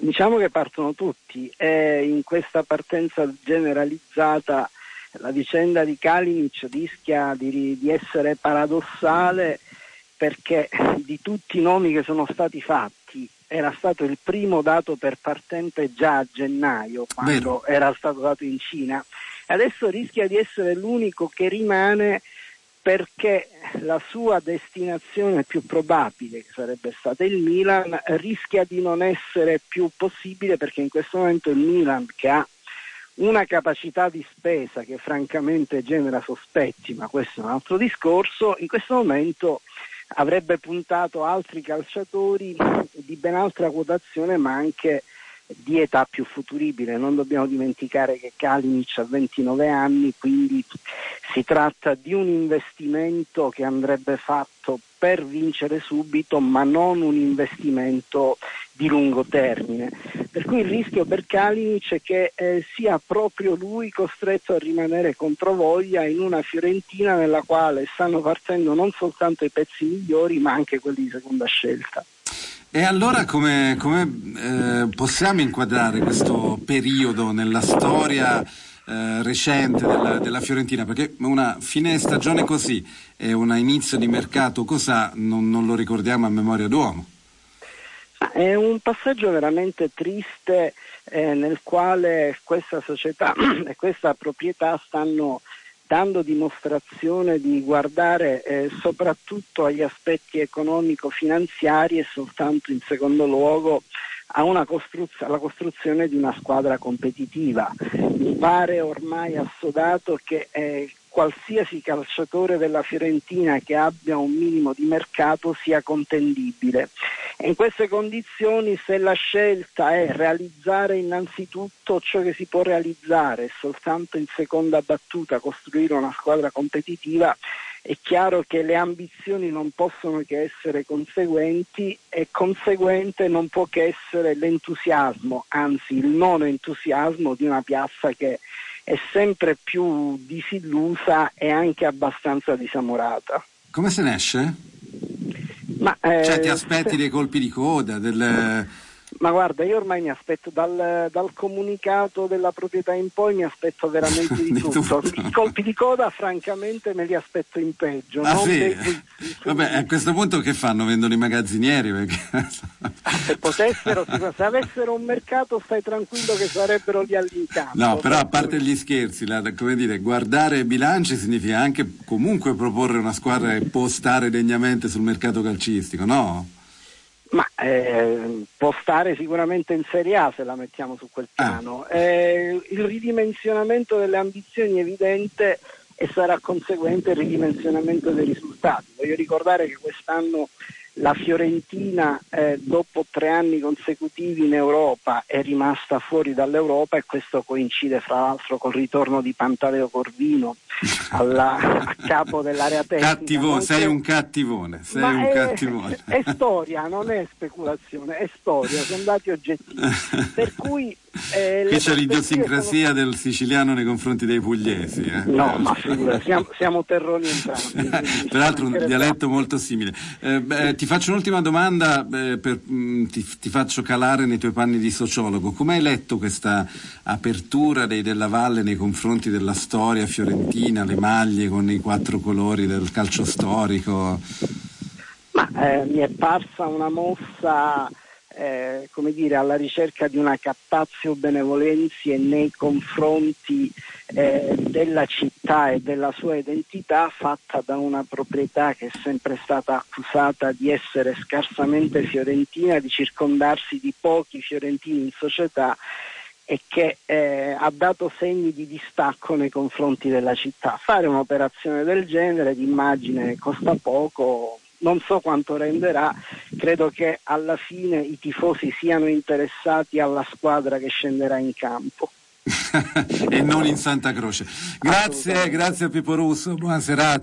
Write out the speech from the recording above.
Diciamo che partono tutti e in questa partenza generalizzata la vicenda di Kalinic rischia di essere paradossale, perché di tutti i nomi che sono stati fatti era stato il primo dato per partente già a gennaio, quando era stato dato in Cina, e adesso rischia di essere l'unico che rimane, perché la sua destinazione più probabile, che sarebbe stata il Milan, rischia di non essere più possibile, perché in questo momento il Milan, che ha una capacità di spesa che francamente genera sospetti, ma questo è un altro discorso, in questo momento avrebbe puntato altri calciatori di ben altra quotazione, ma anche di età più futuribile. Non dobbiamo dimenticare che Kalinic ha 29 anni, quindi si tratta di un investimento che andrebbe fatto per vincere subito, ma non un investimento di lungo termine. Per cui il rischio per Kalinic è che sia proprio lui costretto a rimanere controvoglia in una Fiorentina nella quale stanno partendo non soltanto i pezzi migliori, ma anche quelli di seconda scelta. E allora come possiamo inquadrare questo periodo nella storia recente della Fiorentina? Perché una fine stagione così e un inizio di mercato così non lo ricordiamo a memoria d'uomo. È un passaggio veramente triste nel quale questa società e questa proprietà stanno dando dimostrazione di guardare soprattutto agli aspetti economico-finanziari e soltanto in secondo luogo alla costruzione di una squadra competitiva. Mi pare ormai assodato che qualsiasi calciatore della Fiorentina che abbia un minimo di mercato sia contendibile. E in queste condizioni, se la scelta è realizzare innanzitutto ciò che si può realizzare, soltanto in seconda battuta costruire una squadra competitiva, è chiaro che le ambizioni non possono che essere conseguenti, e conseguente non può che essere l'entusiasmo, anzi il non entusiasmo di una piazza che è sempre più disillusa e anche abbastanza disamorata. Come se ne esce? Cioè ti aspetti dei colpi di coda, Ma guarda, io ormai mi aspetto dal comunicato della proprietà in poi, mi aspetto veramente di tutto. I colpi di coda francamente me li aspetto in peggio. Vabbè, a questo punto che fanno? Vendono i magazzinieri? Perché... se avessero un mercato, stai tranquillo che sarebbero lì all'incanto. No, però a parte gli scherzi, come dire, guardare i bilanci significa anche comunque proporre una squadra che può stare degnamente sul mercato calcistico, no? Ma può stare sicuramente in Serie A, se la mettiamo su quel piano. Il ridimensionamento delle ambizioni è evidente e sarà conseguente il ridimensionamento dei risultati. Voglio ricordare che quest'anno la Fiorentina dopo 3 anni consecutivi in Europa è rimasta fuori dall'Europa, e questo coincide fra l'altro col ritorno di Pantaleo Corvino a capo dell'area tecnica. Sei un cattivone. È storia, non è speculazione, è storia, sono dati oggettivi. Per cui qui c'è l'idiosincrasia del siciliano nei confronti dei pugliesi. No, ma siamo terroni entrambi. Peraltro un dialetto molto simile. Ti faccio un'ultima domanda, ti faccio calare nei tuoi panni di sociologo. Come hai letto questa apertura dei Della Valle nei confronti della storia fiorentina, le maglie con i 4 colori del calcio storico? Ma mi è parsa una mossa alla ricerca di una captatio benevolenzie nei confronti della città e della sua identità, fatta da una proprietà che è sempre stata accusata di essere scarsamente fiorentina, di circondarsi di pochi fiorentini in società, e che ha dato segni di distacco nei confronti della città. Fare un'operazione del genere d'immagine costa poco, non so quanto renderà, credo che alla fine i tifosi siano interessati alla squadra che scenderà in campo. E non in Santa Croce. Grazie a Pippo Russo, buona serata.